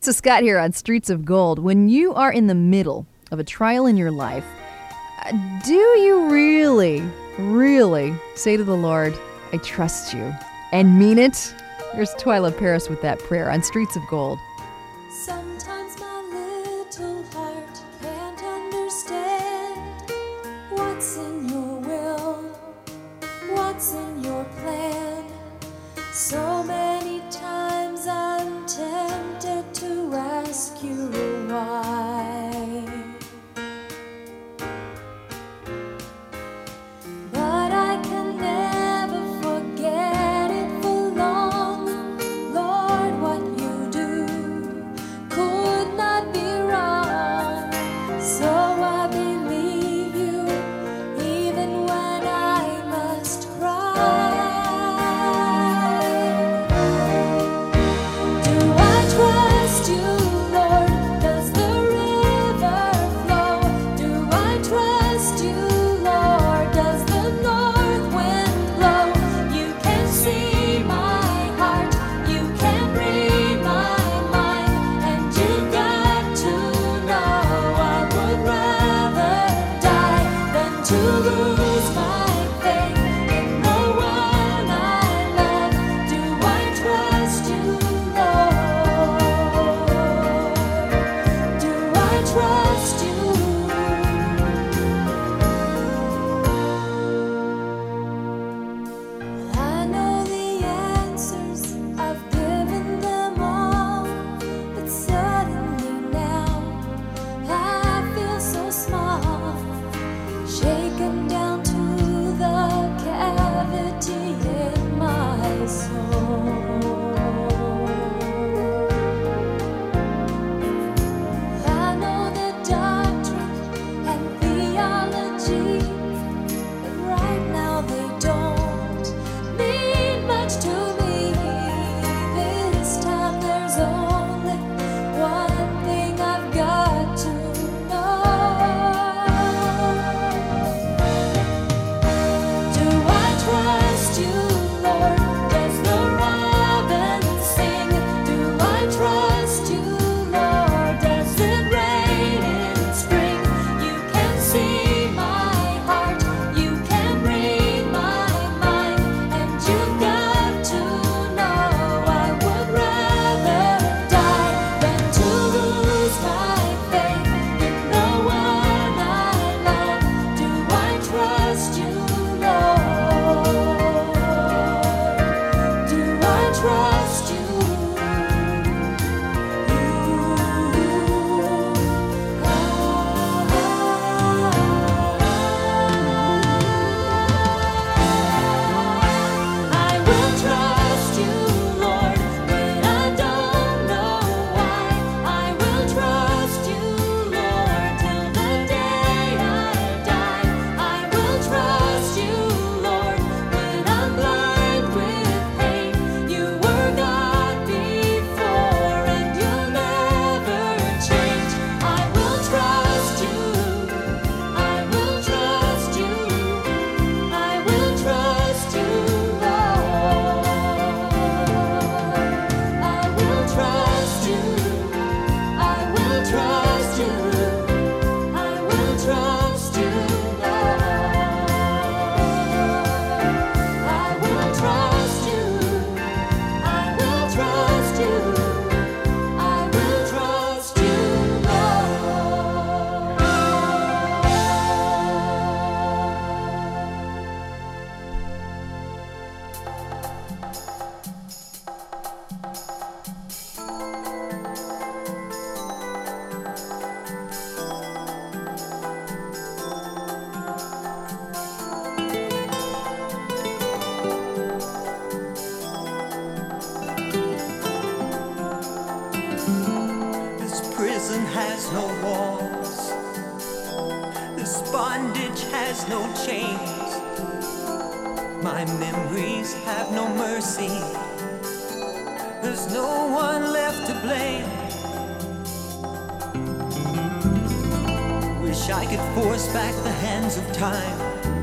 So Scott here on Streets of Gold. When you are in the middle of a trial in your life, do you really say to the Lord, I trust you, and mean it? Here's Twyla Paris with that prayer on Streets of Gold. Sometimes my little heart can't understand what's in your will, what's in your plan. So many times I'm tempted to ask you why, but I can never forget it for long. Lord, what you do could not be wrong. So I believe you even when I must cry. Do I trust you, Lord? Does the river flow? Do I trust you, Lord? Does the north wind blow? You can see my heart, you can read my mind, and you got to know I would rather die than to lose my faith in the one I love. Do I trust you, Lord? Do I trust you? I know the answers, I've given them all, but suddenly now I feel so small, shaken down to the cavity in my soul. I know the doctrine and theology, but right now they don't mean much to me. This time there's only one thing I've got to know. Do I trust you, Lord? Does the robin sing? Do I trust you, Lord? Does it rain in spring? You can see my heart, you can read my mind, and you've got to know I would rather die than to lose my faith in the one I love. Do I trust you, Lord? Do I trust you? I will trust you, Lord, when I don't know why. I will trust you, Lord, till the day I die. I will trust you, Lord, when I'm blind with pain. You were God before, and you'll never change. I will trust you. I will trust you. I will trust you, Lord. I will trust you. I will trust you. I will trust you, Lord. I will trust you. I will trust you. I will trust you, Lord. This prison has no walls. This bondage has no chains. My memories have no mercy. There's no one left to blame. Wish I could force back the hands of time,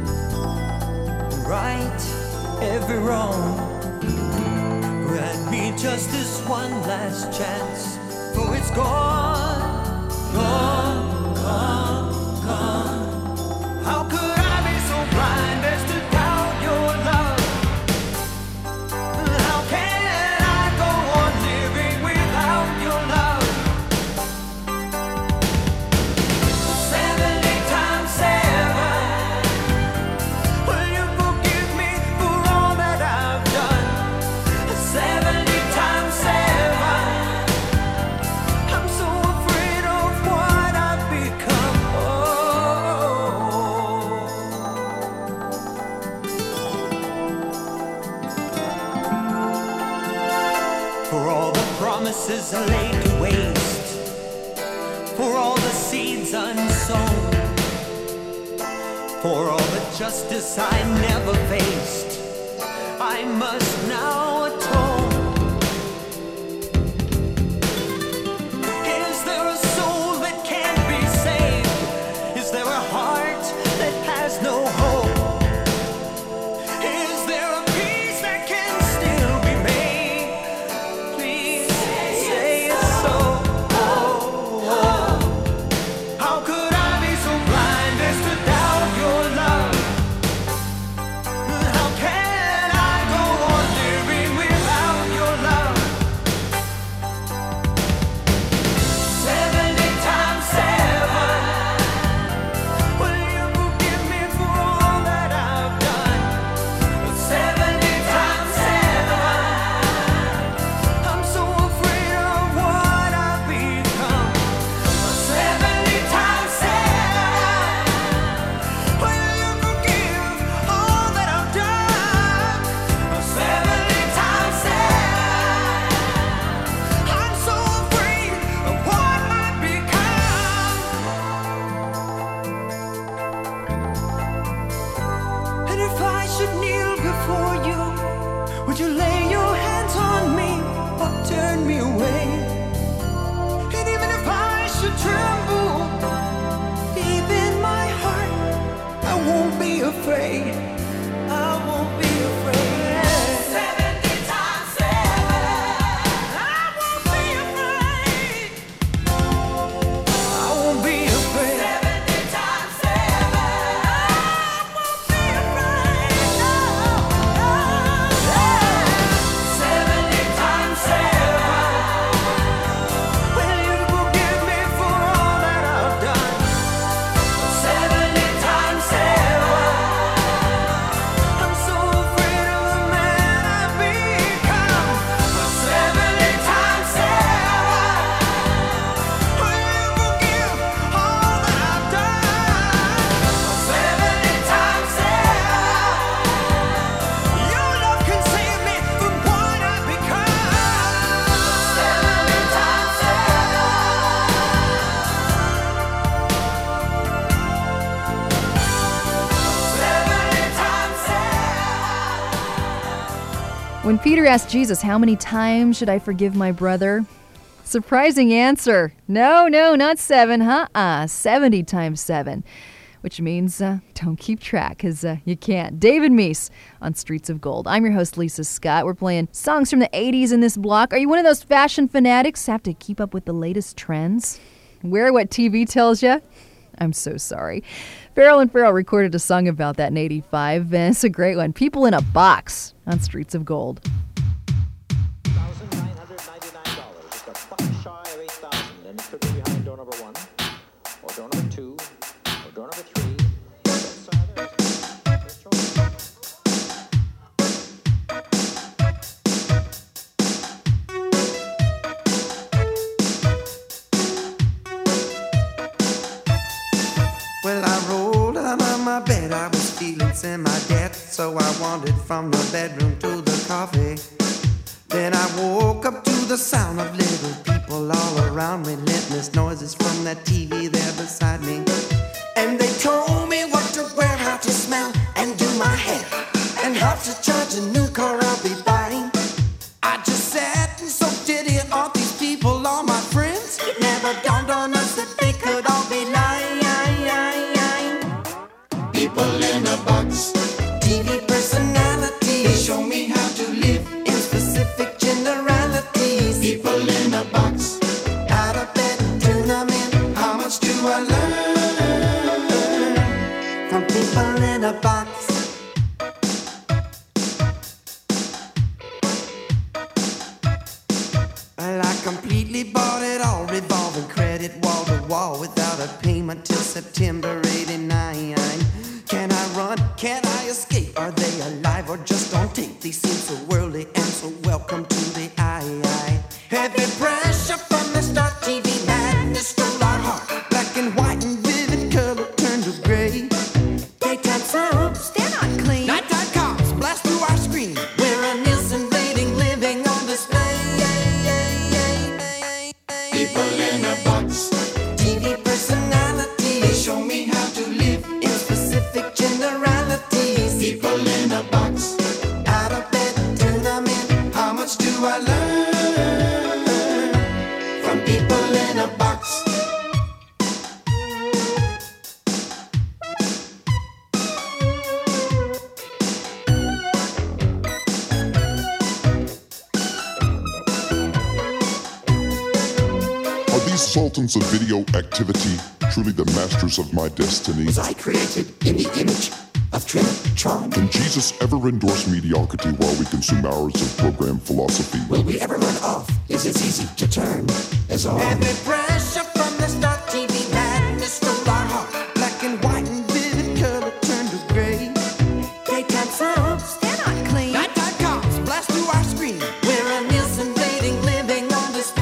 right every wrong. Grant me just this one last chance, for injustice I never faced, I must now atone. Is there a soul that can't be saved? Is there a heart that has no hope? Is there a peace that can still be made? Please say it's so. How could I be so blind as to doubt your love? How can I go on living without your love? 70 times 7. Will you forgive me for all that I've done? 70 times 7. I'm so afraid of what I've become. 70 times 7. Will you forgive all that I've done? 70 times 7. I'm so afraid of what I've become. And if I should kneel before you, would you lay your hands on me or turn me away? And even if I should tremble deep in my heart, I won't be afraid. I won't be afraid. 70 times 7. I won't be afraid. I won't be afraid. 70 times 7. I won't be afraid. No, no, no. 70 times 7. Will you forgive me for all that I've done? 70 times 7. I'm so afraid of the man I've become. 70 times 7. Will you forgive all that I've done? 70 times 7. Your love can save me from what I've become. 70 times 7. 70 times 7. When Peter asked Jesus, how many times should I forgive my brother? Surprising answer. No, not 7, 70 times 7. Which means don't keep track, because you can't. David Meese on Streets of Gold. I'm your host, Lisa Scott. We're playing songs from the 80s in this block. Are you one of those fashion fanatics? Have to keep up with the latest trends? Wear what TV tells you? I'm so sorry. Farrell and Farrell recorded a song about that in 85, and it's a great one. People in a Box on Streets of Gold. $1,999. It's a buck shy of 8,000, and it could be behind door number 1, or door number 2, or door number 3. Yes, there's choice. Well, I rolled out of my bed, I was feeling semi-dead, so I wandered from the bedroom to the coffee. Then I woke up to the sound of little people all around me, relentless noises from that TV there beside me. And they told me what to wear, how to smell, and do my hair, and how to charge a new car I'll be buying. I just sat and soaked it in, all these people, all my friends. It never dawned on us that they could all be lying. People in a box, TV personalities. They show me how to live in specific generalities. People in a box, out of bed, tune them in. How much do I learn from people in a box? Well, I completely bought it all, revolving credit wall to wall, without a payment till September '89. Can I run? Can I escape? Are they alive or just on tape? They seem so worldly and so welcome to the eye. Heavy pressure from the start, TV madness stole our heart. Black and white and vivid color turned to gray. Daytime soaps, they're not clean. Nighttime cops blast through our screen. We're an invading, living on display. in a box. Are these sultans of video activity truly the masters of my destiny? Was I created in the image of Trinitron? Can Jesus ever endorse mediocrity while we consume hours of program philosophy? Will we ever run off? Is it easy to turn as on? And the pressure from the Star TV madness stole our heart. Black and white and vivid color turned to gray. Daytime soaps, They're not clean. nighttime cops blast through our screen. We're a Nielsen rating living on display.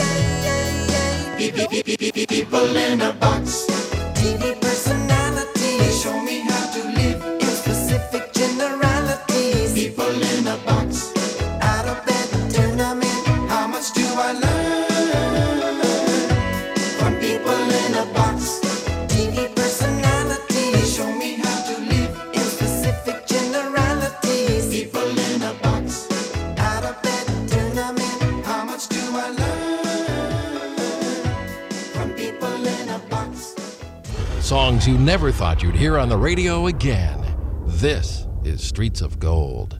People in a box. TV personalities show me how to live in specific generalities. People in a box. Out of bed, tournament, how much do I learn from people in a box? TV personalities show me how to live in specific generalities. People in a box. Out of bed, tournament, how much do I learn from people in a box? Songs you never thought you'd hear on the radio again. This is Streets of Gold.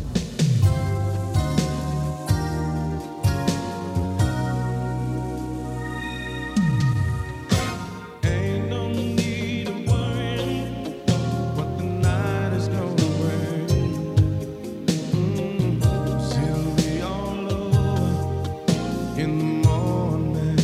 Ain't no need of worrying what the night is gonna bring. It'll be all over in the morning.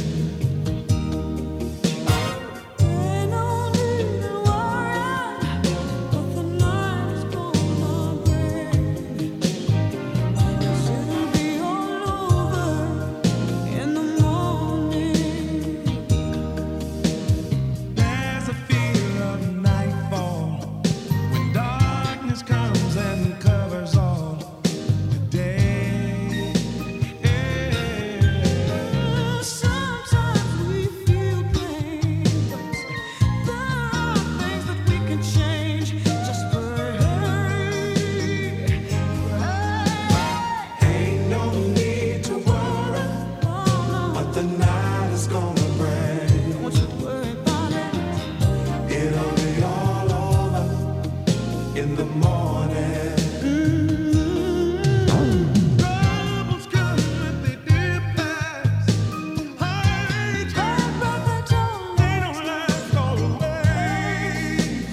Ain't no need to worry what the night is gonna bring. 'Cause it'll be all over in the morning. There's a fear of nightfall when darkness comes and covers all the day. Sometimes we feel pain, but there are things that we can change. Just pray. Ain't no need to worry what the night is gonna bring. Don't you worry about it. It'll be all over in the morning. Troubles come and they dip past. Heartaches, they don't last always.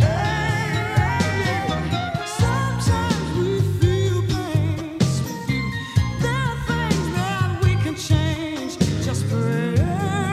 Sometimes we feel pain. There are things that we can change. Just pray.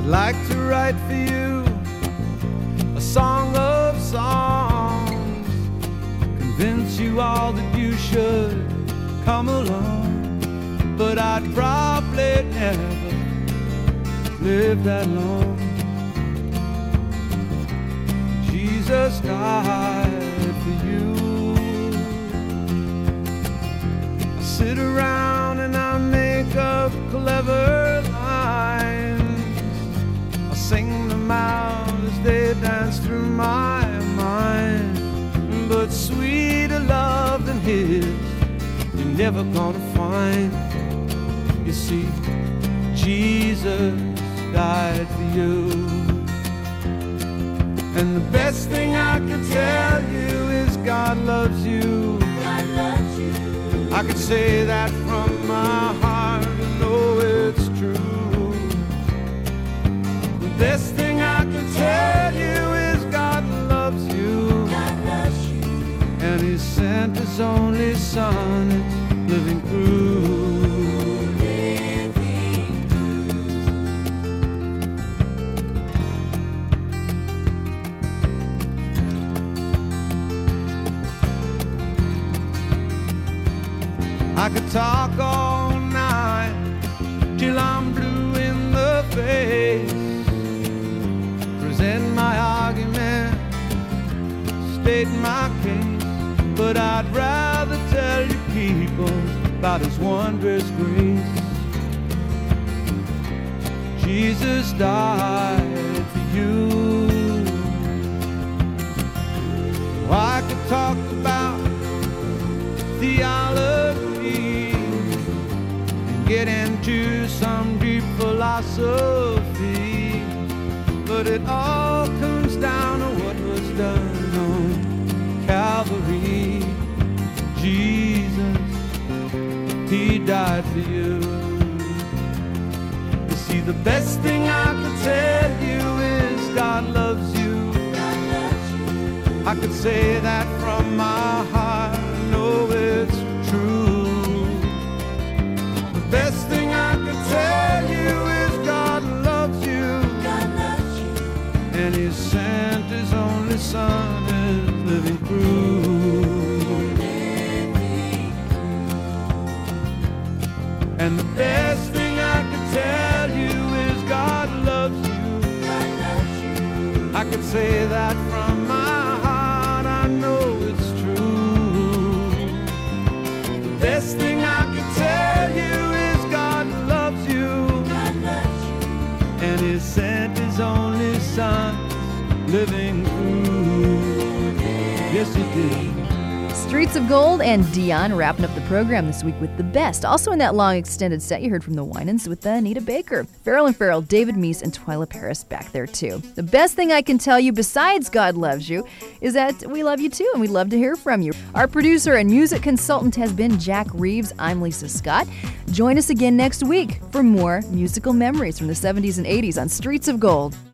I'd like to write for you a song of songs, convince you all that you should come along, but I'd probably never live that long. Jesus died for you. I sit around and I make up clever lines, I sing them out as they dance through my mind, but sweeter love than his you're never gonna find. You see, Jesus died for you. And the best thing I can tell you is God loves you. God loves you. I could say that from my heart and know it's true. The best thing I can tell you is God loves you. God loves you. And he sent his only son, it's living proof. I could talk all night till I'm blue in the face, present my argument, state my case, but I'd rather tell you people about his wondrous grace. Jesus died for you. I could talk about theology and get into some deep philosophy, but it all comes down to what was done on Calvary. Jesus, he died for you. You see, the best thing I could tell you is God loves you. God loves you. I could say that from my heart, know it's true. The best thing I can tell you is God loves you. God loves you. And he sent his only son as living proof. And the best thing I can tell you is God loves you. God loves you. I could say that from my heart, I know it's true. The best thing I can tell you is God loves you. God loves you. And he sent his only son, living proof. Yes, he did. Streets of Gold and Dion wrapping up the program this week with the best. Also in that long extended set, you heard from the Winans with Anita Baker. Farrell and Farrell, David Meese, and Twyla Paris back there too. The best thing I can tell you besides God loves you is that we love you too, and we'd love to hear from you. Our producer and music consultant has been Jack Reeves. I'm Lisa Scott. Join us again next week for more musical memories from the 70s and 80s on Streets of Gold.